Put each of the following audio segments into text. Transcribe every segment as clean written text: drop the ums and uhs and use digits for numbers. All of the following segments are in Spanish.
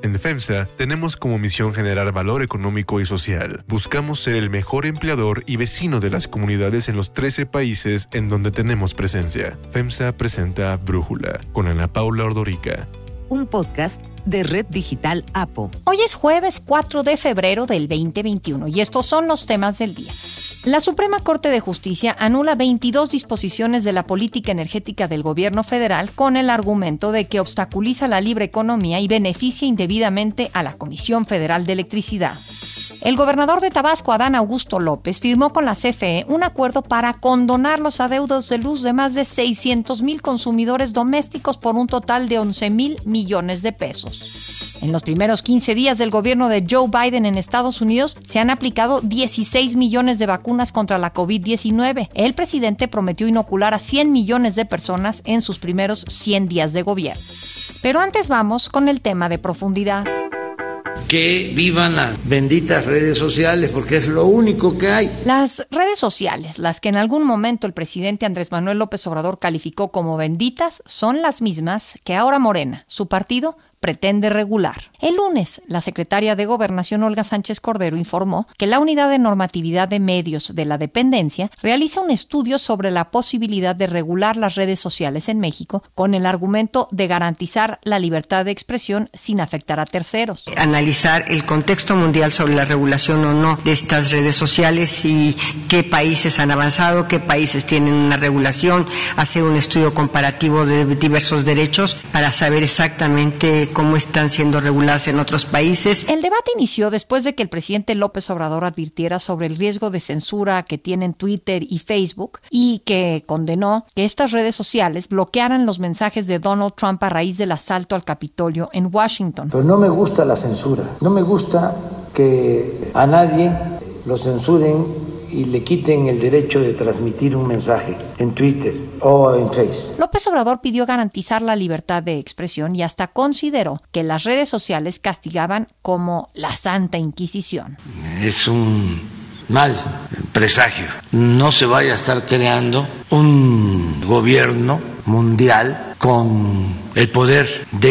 En FEMSA tenemos como misión generar valor económico y social. Buscamos ser el mejor empleador y vecino de las comunidades en los 13 países en donde tenemos presencia. FEMSA presenta Brújula con Ana Paula Ordorica. Un podcast de Red Digital APO. Hoy es jueves 4 de febrero del 2021 y estos son los temas del día. La Suprema Corte de Justicia anula 22 disposiciones de la política energética del gobierno federal con el argumento de que obstaculiza la libre economía y beneficia indebidamente a la Comisión Federal de Electricidad. El gobernador de Tabasco, Adán Augusto López, firmó con la CFE un acuerdo para condonar los adeudos de luz de más de 600,000 consumidores domésticos por un total de 11,000 millones de pesos. En los primeros 15 días del gobierno de Joe Biden en Estados Unidos se han aplicado 16 millones de vacunas contra la COVID-19. El presidente prometió inocular a 100 millones de personas en sus primeros 100 días de gobierno. Pero antes vamos con el tema de profundidad. Que vivan las benditas redes sociales, porque es lo único que hay. Las redes sociales, las que en algún momento el presidente Andrés Manuel López Obrador calificó como benditas, son las mismas que ahora Morena, su partido, pretende regular. El lunes, la secretaria de Gobernación Olga Sánchez Cordero informó que la Unidad de Normatividad de Medios de la Dependencia realiza un estudio sobre la posibilidad de regular las redes sociales en México con el argumento de garantizar la libertad de expresión sin afectar a terceros. Analizar el contexto mundial sobre la regulación o no de estas redes sociales y qué países han avanzado, qué países tienen una regulación, hacer un estudio comparativo de diversos derechos para saber exactamente cómo están siendo reguladas en otros países. El debate inició después de que el presidente López Obrador advirtiera sobre el riesgo de censura que tienen Twitter y Facebook y que condenó que estas redes sociales bloquearan los mensajes de Donald Trump a raíz del asalto al Capitolio en Washington. Pues no me gusta la censura, no me gusta que a nadie lo censuren y le quiten el derecho de transmitir un mensaje en Twitter o en Facebook. López Obrador pidió garantizar la libertad de expresión y hasta consideró que las redes sociales castigaban como la Santa Inquisición. Es un mal presagio. No se vaya a estar creando un gobierno mundial con el poder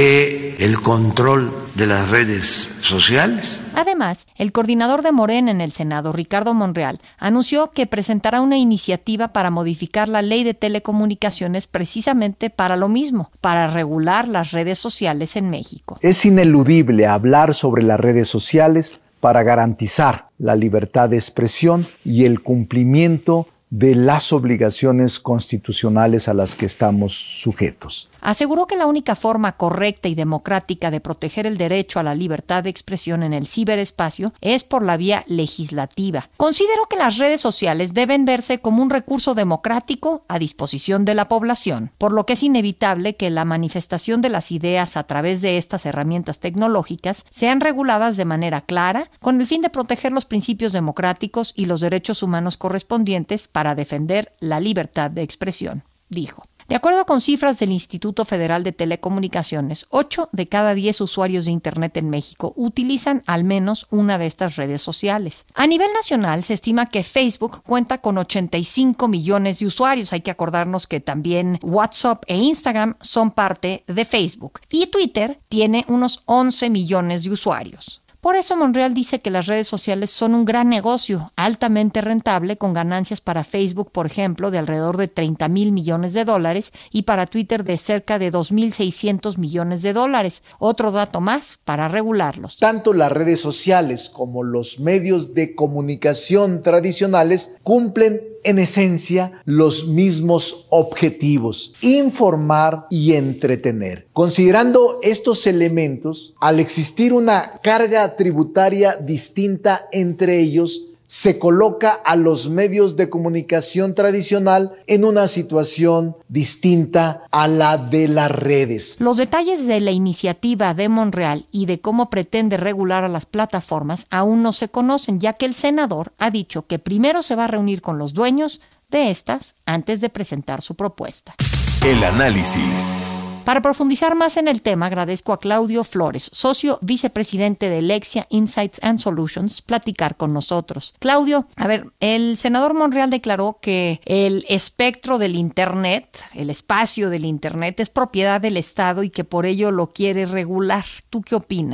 del control de las redes sociales. Además, el coordinador de Morena en el Senado, Ricardo Monreal, anunció que presentará una iniciativa para modificar la ley de telecomunicaciones precisamente para lo mismo, para regular las redes sociales en México. Es ineludible hablar sobre las redes sociales para garantizar la libertad de expresión y el cumplimiento de las obligaciones constitucionales a las que estamos sujetos. Aseguró que la única forma correcta y democrática de proteger el derecho a la libertad de expresión en el ciberespacio es por la vía legislativa. Considero que las redes sociales deben verse como un recurso democrático a disposición de la población, por lo que es inevitable que la manifestación de las ideas a través de estas herramientas tecnológicas sean reguladas de manera clara, con el fin de proteger los principios democráticos y los derechos humanos correspondientes para defender la libertad de expresión, dijo. De acuerdo con cifras del Instituto Federal de Telecomunicaciones, 8 de cada 10 usuarios de Internet en México utilizan al menos una de estas redes sociales. A nivel nacional, se estima que Facebook cuenta con 85 millones de usuarios. Hay que acordarnos que también WhatsApp e Instagram son parte de Facebook. Y Twitter tiene unos 11 millones de usuarios. Por eso Monreal dice que las redes sociales son un gran negocio, altamente rentable, con ganancias para Facebook, por ejemplo, de alrededor de 30,000 millones de dólares y para Twitter de cerca de 2,600 millones de dólares. Otro dato más para regularlos. Tanto las redes sociales como los medios de comunicación tradicionales cumplen en esencia los mismos objetivos: informar y entretener. Considerando estos elementos, al existir una carga tributaria distinta entre ellos, se coloca a los medios de comunicación tradicional en una situación distinta a la de las redes. Los detalles de la iniciativa de Monreal y de cómo pretende regular a las plataformas aún no se conocen, ya que el senador ha dicho que primero se va a reunir con los dueños de estas antes de presentar su propuesta. El análisis. Para profundizar más en el tema, agradezco a Claudio Flores, socio vicepresidente de Lexia Insights and Solutions, platicar con nosotros. Claudio, el senador Monreal declaró que el espectro del Internet, el espacio del Internet, es propiedad del Estado y que por ello lo quiere regular. ¿Tú qué opinas?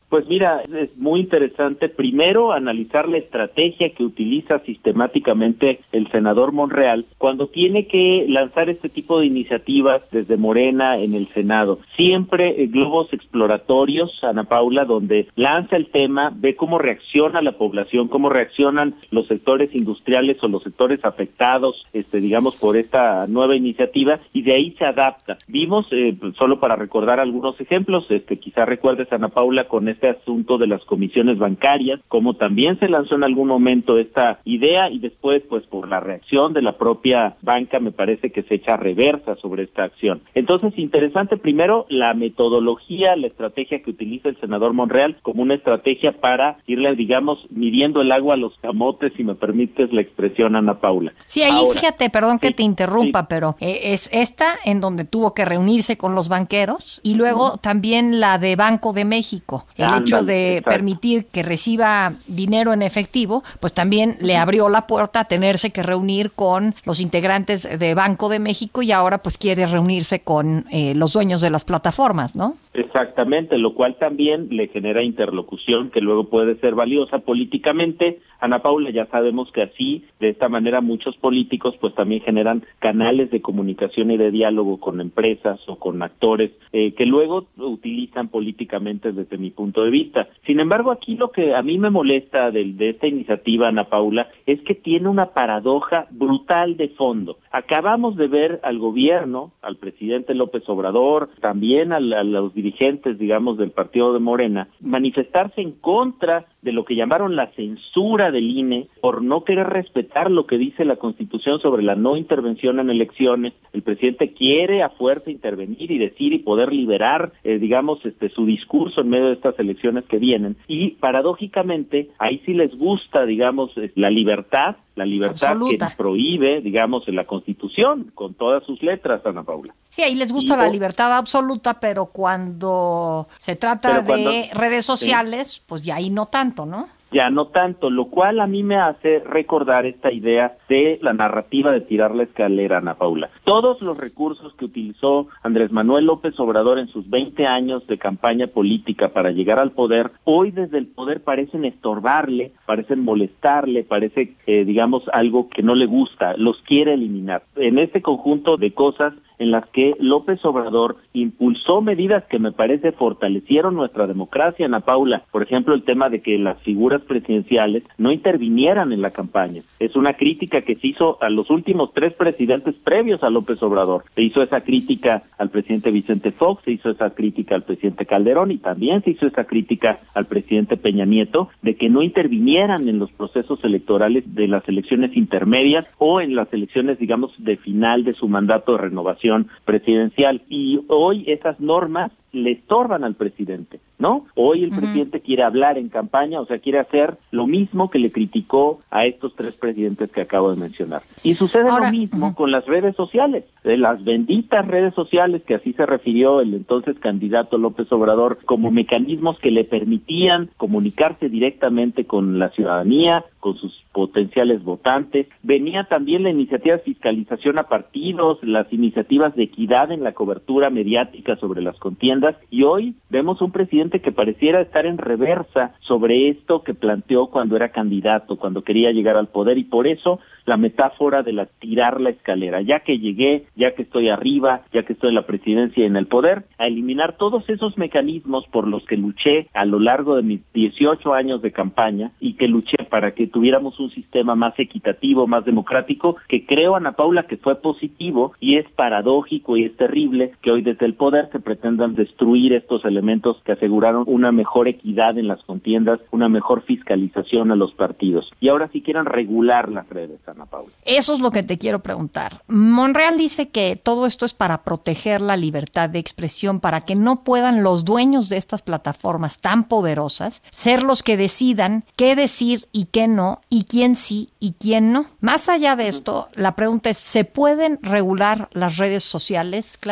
Pues mira, es muy interesante primero analizar la estrategia que utiliza sistemáticamente el senador Monreal cuando tiene que lanzar este tipo de iniciativas desde Morena en el Senado. Siempre globos exploratorios, Ana Paula, donde lanza el tema, ve cómo reacciona la población, cómo reaccionan los sectores industriales o los sectores afectados, digamos, por esta nueva iniciativa, y de ahí se adapta. Vimos, solo para recordar algunos ejemplos, quizá recuerdes, Ana Paula, con este asunto de las comisiones bancarias, como también se lanzó en algún momento esta idea y después, pues por la reacción de la propia banca, me parece que se echa reversa sobre esta acción. Entonces, interesante primero la metodología, la estrategia que utiliza el senador Monreal como una estrategia para irle, digamos, midiendo el agua a los camotes, si me permites la expresión, Ana Paula. Sí, ahí ahora, fíjate, perdón que te interrumpa, pero es esta en donde tuvo que reunirse con los banqueros y luego también la de Banco de México. El hecho de permitir que reciba dinero en efectivo, pues también le abrió la puerta a tenerse que reunir con los integrantes de Banco de México y ahora pues quiere reunirse con los dueños de las plataformas, ¿no? Exactamente, lo cual también le genera interlocución que luego puede ser valiosa políticamente. Ana Paula, ya sabemos que así, de esta manera, muchos políticos pues también generan canales de comunicación y de diálogo con empresas o con actores que luego utilizan políticamente desde mi punto de vista. Sin embargo, aquí lo que a mí me molesta de esta iniciativa, Ana Paula, es que tiene una paradoja brutal de fondo. Acabamos de ver al gobierno, al presidente López Obrador, también a los dirigentes, digamos, del partido de Morena, manifestarse en contra de lo que llamaron la censura del INE por no querer respetar lo que dice la Constitución sobre la no intervención en elecciones. El presidente quiere a fuerza intervenir y decir y poder liberar, digamos, su discurso en medio de estas elecciones que vienen. Y paradójicamente, ahí sí les gusta, digamos, la libertad absoluta que prohíbe, digamos, en la Constitución, con todas sus letras, Ana Paula. Sí, ahí les gusta la libertad absoluta, pero cuando se trata de redes sociales, pues ya ahí no tanto, ¿no? Ya no tanto, lo cual a mí me hace recordar esta idea de la narrativa de tirar la escalera, Ana Paula. Todos los recursos que utilizó Andrés Manuel López Obrador en sus 20 años de campaña política para llegar al poder, hoy desde el poder parecen estorbarle, parecen molestarle, parece, digamos, algo que no le gusta, los quiere eliminar. En este conjunto de cosas en las que López Obrador impulsó medidas que me parece fortalecieron nuestra democracia, Ana Paula. Por ejemplo, el tema de que las figuras presidenciales no intervinieran en la campaña. Es una crítica que se hizo a los últimos 3 presidentes previos a López Obrador. Se hizo esa crítica al presidente Vicente Fox, se hizo esa crítica al presidente Calderón y también se hizo esa crítica al presidente Peña Nieto de que no intervinieran en los procesos electorales de las elecciones intermedias o en las elecciones, digamos, de final de su mandato de renovación presidencial. Y hoy esas normas le estorban al presidente, ¿no? Hoy el presidente quiere hablar en campaña, o sea, quiere hacer lo mismo que le criticó a estos 3 presidentes que acabo de mencionar. Y sucede lo mismo con las redes sociales, de las benditas redes sociales, que así se refirió el entonces candidato López Obrador, como mecanismos que le permitían comunicarse directamente con la ciudadanía, con sus potenciales votantes. Venía también la iniciativa de fiscalización a partidos, las iniciativas de equidad en la cobertura mediática sobre las contiendas, y hoy vemos un presidente que pareciera estar en reversa sobre esto que planteó cuando era candidato, cuando quería llegar al poder, y por eso la metáfora de tirar la escalera, ya que llegué, ya que estoy arriba, ya que estoy en la presidencia y en el poder, a eliminar todos esos mecanismos por los que luché a lo largo de mis 18 años de campaña y que luché para que tuviéramos un sistema más equitativo, más democrático, que creo, Ana Paula, que fue positivo, y es paradójico y es terrible que hoy desde el poder se pretendan destruir estos elementos que aseguraron una mejor equidad en las contiendas, una mejor fiscalización a los partidos. Y ahora sí quieran regular las redes, Ana Paula. Eso es lo que te quiero preguntar. Monreal dice que todo esto es para proteger la libertad de expresión, para que no puedan los dueños de estas plataformas tan poderosas ser los que decidan qué decir y qué no, y quién sí y quién no. Más allá de esto, la pregunta es, ¿se pueden regular las redes sociales, Claudio?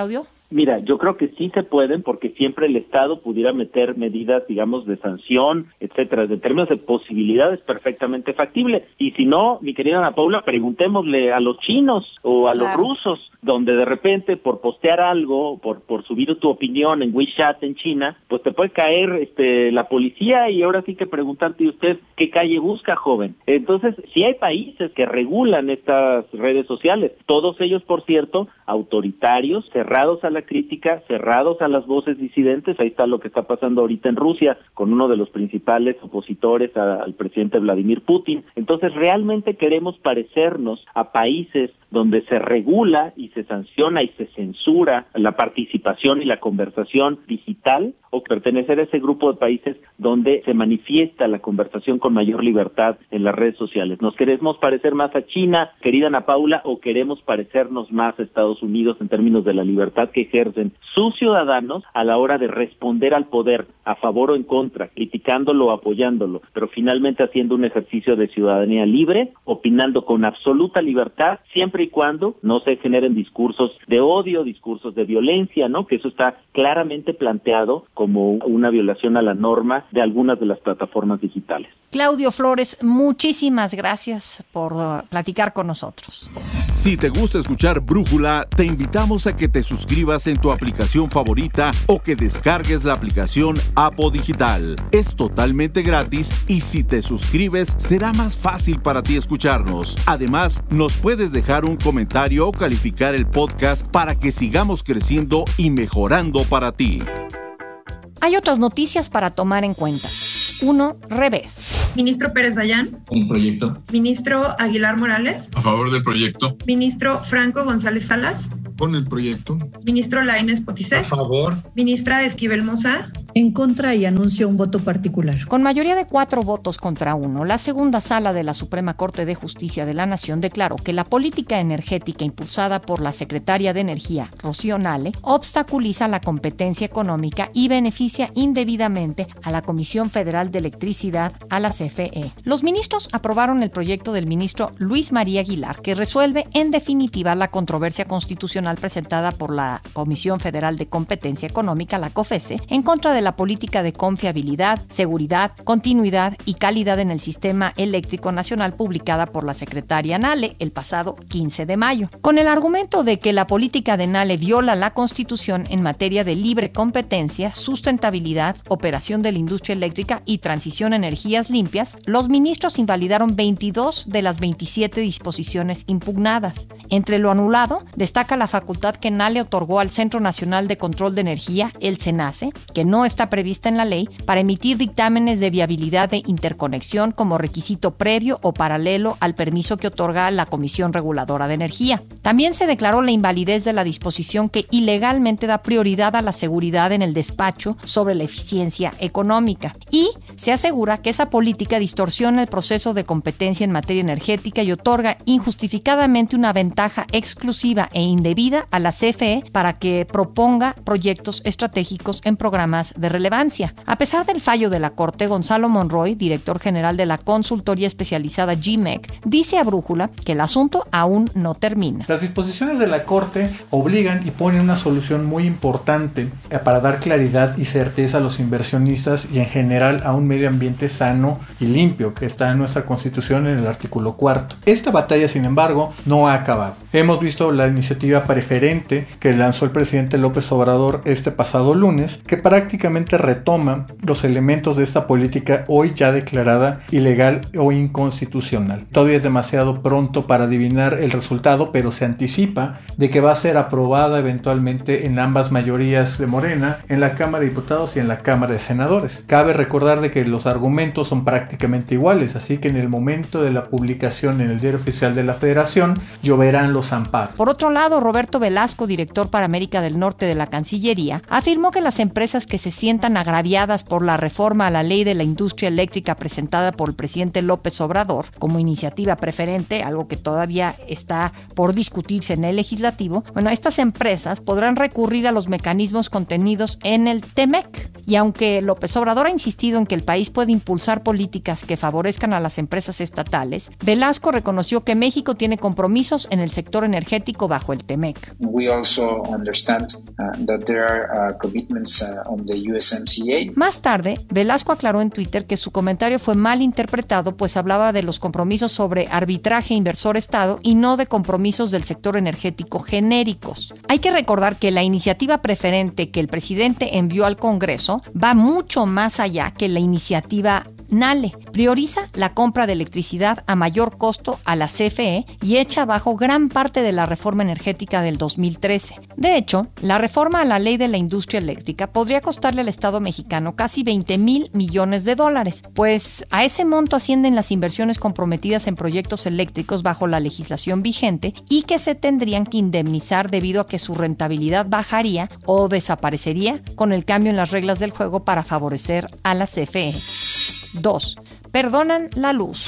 Mira, yo creo que sí se pueden, porque siempre el Estado pudiera meter medidas, digamos, de sanción, etcétera. En términos de posibilidades, perfectamente factible. Y si no, mi querida Ana Paula, preguntémosle a los chinos o a los rusos, donde de repente por postear algo, por subir tu opinión en WeChat en China, pues te puede caer la policía y ahora sí que preguntarte usted qué calle busca, joven. Entonces, sí hay países que regulan estas redes sociales, todos ellos, por cierto, autoritarios, cerrados a la crítica, cerrados a las voces disidentes. Ahí está lo que está pasando ahorita en Rusia con uno de los principales opositores al presidente Vladimir Putin. Entonces, ¿realmente queremos parecernos a países donde se regula y se sanciona y se censura la participación y la conversación digital, o pertenecer a ese grupo de países donde se manifiesta la conversación con mayor libertad en las redes sociales? ¿Nos queremos parecer más a China, querida Ana Paula, o queremos parecernos más a Estados Unidos en términos de la libertad que ejercen sus ciudadanos a la hora de responder al poder, a favor o en contra, criticándolo o apoyándolo, pero finalmente haciendo un ejercicio de ciudadanía libre, opinando con absoluta libertad, siempre y cuando no se generen discursos de odio, discursos de violencia, ¿no? Que eso está claramente planteado como una violación a la norma de algunas de las plataformas digitales. Claudio Flores, muchísimas gracias por platicar con nosotros. Si te gusta escuchar Brújula, te invitamos a que te suscribas en tu aplicación favorita o que descargues la aplicación Apo Digital. Es totalmente gratis y si te suscribes será más fácil para ti escucharnos. Además, nos puedes dejar un comentario o calificar el podcast para que sigamos creciendo y mejorando para ti. Hay otras noticias para tomar en cuenta. 1. Revés. Ministro Pérez Dayán. Un proyecto. Ministro Aguilar Morales. A favor del proyecto. Ministro Franco González Salas. Con el proyecto. Ministro Lainez Potisek. A favor. Ministra Esquivel Moza. En contra y anuncio un voto particular. Con mayoría de 4 votos contra 1, la segunda sala de la Suprema Corte de Justicia de la Nación declaró que la política energética impulsada por la secretaria de Energía, Rocío Nale, obstaculiza la competencia económica y beneficia indebidamente a la Comisión Federal de Electricidad, a la CFE. Los ministros aprobaron el proyecto del ministro Luis María Aguilar, que resuelve en definitiva la controversia constitucional presentada por la Comisión Federal de Competencia Económica, la COFESE, en contra de la política de confiabilidad, seguridad, continuidad y calidad en el sistema eléctrico nacional publicada por la secretaria Nale el pasado 15 de mayo. Con el argumento de que la política de Nale viola la Constitución en materia de libre competencia, sustentabilidad, operación de la industria eléctrica y transición a energías limpias, los ministros invalidaron 22 de las 27 disposiciones impugnadas. Entre lo anulado, destaca la facultad que Nale otorgó al Centro Nacional de Control de Energía, el CENACE, que no está prevista en la ley, para emitir dictámenes de viabilidad de interconexión como requisito previo o paralelo al permiso que otorga la Comisión Reguladora de Energía. También se declaró la invalidez de la disposición que ilegalmente da prioridad a la seguridad en el despacho sobre la eficiencia económica, y se asegura que esa política distorsiona el proceso de competencia en materia energética y otorga injustificadamente una ventaja exclusiva e indebida a la CFE para que proponga proyectos estratégicos en programas de relevancia. A pesar del fallo de la Corte, Gonzalo Monroy, director general de la consultoría especializada GMEC, dice a Brújula que el asunto aún no termina. Las disposiciones de la Corte obligan y ponen una solución muy importante para dar claridad y certeza a los inversionistas y en general a un medio ambiente sano y limpio que está en nuestra Constitución en el artículo 4. Esta batalla, sin embargo, no ha acabado. Hemos visto la iniciativa preferente que lanzó el presidente López Obrador este pasado lunes, que prácticamente retoma los elementos de esta política hoy ya declarada ilegal o inconstitucional. Todavía es demasiado pronto para adivinar el resultado, pero se anticipa de que va a ser aprobada eventualmente en ambas mayorías de Morena, en la Cámara de Diputados y en la Cámara de Senadores. Cabe recordar de que los argumentos son prácticamente iguales, así que en el momento de la publicación en el Diario Oficial de la Federación lloverán los amparos. Por otro lado, Roberto Velasco, director para América del Norte de la Cancillería, afirmó que las empresas que se sientan agraviadas por la reforma a la ley de la industria eléctrica presentada por el presidente López Obrador como iniciativa preferente, algo que todavía está por discutirse en el legislativo, estas empresas podrán recurrir a los mecanismos contenidos en el TEMEC. Y aunque López Obrador ha insistido en que el país puede impulsar políticas que favorezcan a las empresas estatales, Velasco reconoció que México tiene compromisos en el sector energético bajo el TEMEC. We also understand that there are commitments on the USMCA. Más tarde, Velasco aclaró en Twitter que su comentario fue mal interpretado, pues hablaba de los compromisos sobre arbitraje inversor-estado y no de compromisos del sector energético genéricos. Hay que recordar que la iniciativa preferente que el presidente envió al Congreso va mucho más allá que la iniciativa NALE. Prioriza la compra de electricidad a mayor costo a la CFE y echa abajo gran parte de la reforma energética del 2013. De hecho, la reforma a la ley de la industria eléctrica podría costarle al Estado mexicano casi 20,000 millones de dólares, pues a ese monto ascienden las inversiones comprometidas en proyectos eléctricos bajo la legislación vigente y que se tendrían que indemnizar debido a que su rentabilidad bajaría o desaparecería con el cambio en las reglas del juego para favorecer a la CFE. 2. Perdonan la luz.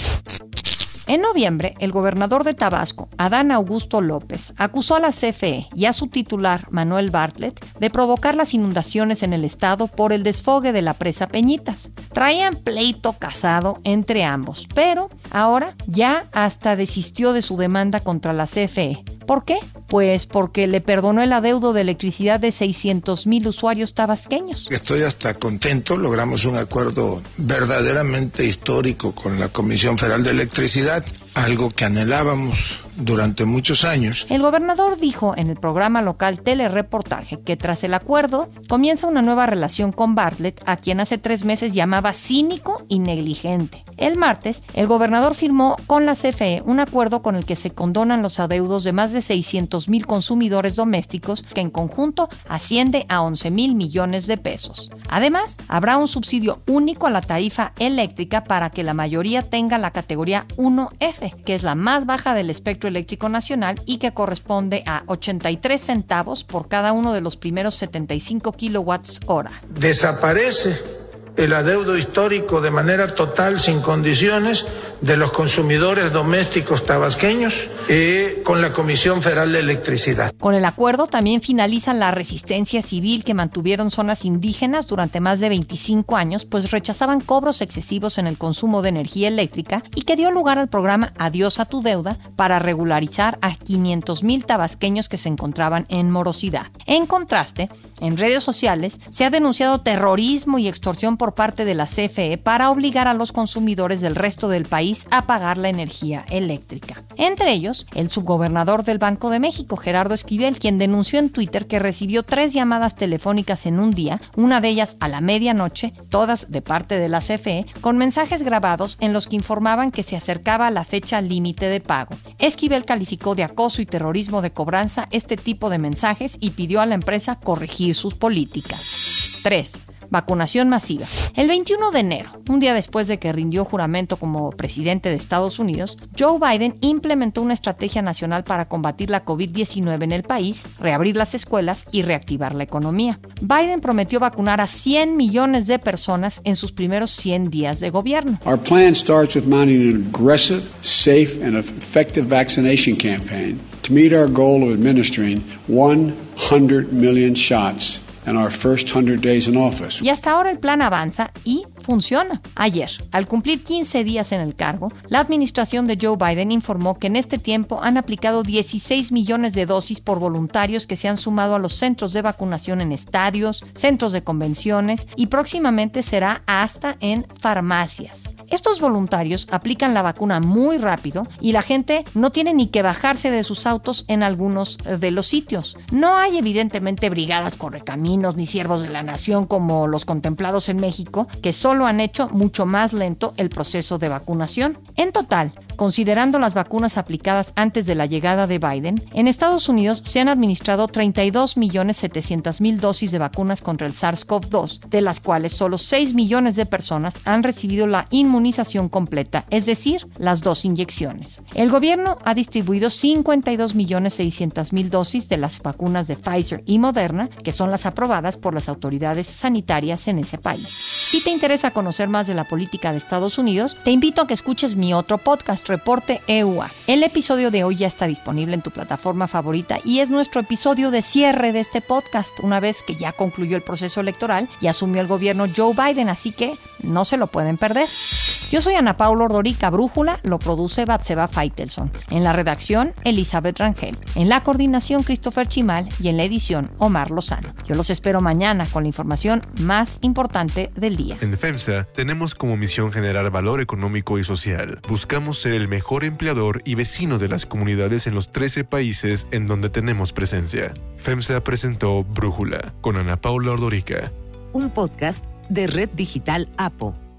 En noviembre, el gobernador de Tabasco, Adán Augusto López, acusó a la CFE y a su titular, Manuel Bartlett, de provocar las inundaciones en el estado por el desfogue de la presa Peñitas. Traían pleito casado entre ambos, pero ahora ya hasta desistió de su demanda contra la CFE. ¿Por qué? Pues porque le perdonó el adeudo de electricidad de 600,000 usuarios tabasqueños. Estoy hasta contento, logramos un acuerdo verdaderamente histórico con la Comisión Federal de Electricidad, algo que anhelábamos durante muchos años. El gobernador dijo en el programa local Telereportaje que tras el acuerdo comienza una nueva relación con Bartlett, a quien hace 3 meses llamaba cínico y negligente. El martes, el gobernador firmó con la CFE un acuerdo con el que se condonan los adeudos de más de 600,000 consumidores domésticos, que en conjunto asciende a 11,000 millones de pesos. Además, habrá un subsidio único a la tarifa eléctrica para que la mayoría tenga la categoría 1F, que es la más baja del espectro eléctrico nacional y que corresponde a 83 centavos por cada uno de los primeros 75 kilowatts hora. Desaparece el adeudo histórico de manera total, sin condiciones, de los consumidores domésticos tabasqueños con la Comisión Federal de Electricidad. Con el acuerdo también finaliza la resistencia civil que mantuvieron zonas indígenas durante más de 25 años, pues rechazaban cobros excesivos en el consumo de energía eléctrica y que dio lugar al programa Adiós a tu deuda para regularizar a 500,000 tabasqueños que se encontraban en morosidad. En contraste, en redes sociales se ha denunciado terrorismo y extorsión por parte de la CFE para obligar a los consumidores del resto del país a pagar la energía eléctrica. Entre ellos, el subgobernador del Banco de México, Gerardo Esquivel, quien denunció en Twitter que recibió 3 llamadas telefónicas en un día, una de ellas a la medianoche, todas de parte de la CFE, con mensajes grabados en los que informaban que se acercaba la fecha límite de pago. Esquivel calificó de acoso y terrorismo de cobranza este tipo de mensajes y pidió a la empresa corregir sus políticas. 3. Vacunación masiva. El 21 de enero, un día después de que rindió juramento como presidente de Estados Unidos, Joe Biden implementó una estrategia nacional para combatir la COVID-19 en el país, reabrir las escuelas y reactivar la economía. Biden prometió vacunar a 100 millones de personas en sus primeros 100 días de gobierno. Our plan starts with mounting an aggressive, safe and effective vaccination campaign to meet our goal of administering 100 million shots in our first 100 days in office. Y hasta ahora el plan avanza y funciona. Ayer, al cumplir 15 días en el cargo, la administración de Joe Biden informó que en este tiempo han aplicado 16 millones de dosis por voluntarios que se han sumado a los centros de vacunación en estadios, centros de convenciones y próximamente será hasta en farmacias. Estos voluntarios aplican la vacuna muy rápido y la gente no tiene ni que bajarse de sus autos en algunos de los sitios. No hay evidentemente brigadas correcaminos ni siervos de la nación como los contemplados en México, que solo han hecho mucho más lento el proceso de vacunación. En total, considerando las vacunas aplicadas antes de la llegada de Biden, en Estados Unidos se han administrado 32,700,000 dosis de vacunas contra el SARS-CoV-2, de las cuales solo 6 millones de personas han recibido la inmunización completa, es decir, las 2 inyecciones. El gobierno ha distribuido 52,600,000 dosis de las vacunas de Pfizer y Moderna, que son las aprobadas por las autoridades sanitarias en ese país. Si te interesa conocer más de la política de Estados Unidos, te invito a que escuches mi otro podcast, Reporte EUA. El episodio de hoy ya está disponible en tu plataforma favorita y es nuestro episodio de cierre de este podcast, una vez que ya concluyó el proceso electoral y asumió el gobierno Joe Biden, así que no se lo pueden perder. Yo soy Ana Paula Ordorica. Brújula lo produce Batseba Feitelson. En la redacción, Elizabeth Rangel. En la coordinación, Christopher Chimal. Y en la edición, Omar Lozano. Yo los espero mañana con la información más importante del día. En FEMSA tenemos como misión generar valor económico y social. Buscamos ser el mejor empleador y vecino de las comunidades en los 13 países en donde tenemos presencia. FEMSA presentó Brújula con Ana Paula Ordorica. Un podcast de Red Digital APO.